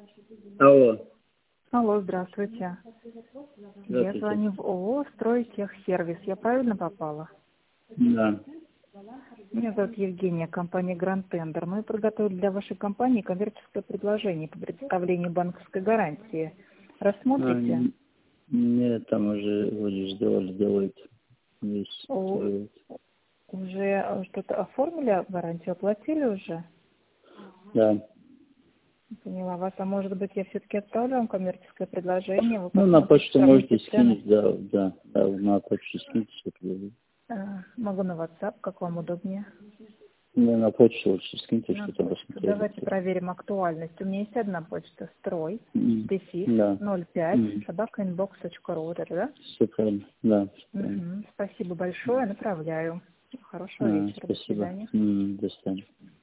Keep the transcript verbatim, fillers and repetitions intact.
Алло. Алло, здравствуйте. Я Здравствуйте. звоню в ООО «Стройтехсервис». Я правильно попала? Да. Меня зовут Евгения, компания Grand Tender. Мы подготовили для вашей компании коммерческое предложение по предоставлению банковской гарантии. А, Рассмотрите? н- нет, там уже вроде сделали, делают. Есть, О, делают. уже э, что-то оформили гарантию, оплатили уже? Да. Поняла вас. А может быть, я все-таки отправлю вам коммерческое предложение? Вы Ну, на посмотрите, почту можете сравните цены. скинуть, да, да, да, на почту скиньте, все привезу. Э, Могу на WhatsApp, как вам удобнее. Да, на почту лучше скиньте, На что там почту. посмотрели. Давайте проверим актуальность. У меня есть одна почта. Строй, М, дефис, Да. ноль пять, М, собака инбокс точка ру, вот это, да? Все правильно, да, все правильно. Мгм. Спасибо большое, направляю. Хорошего А, вечера, до спасибо. свидания. М, До свидания.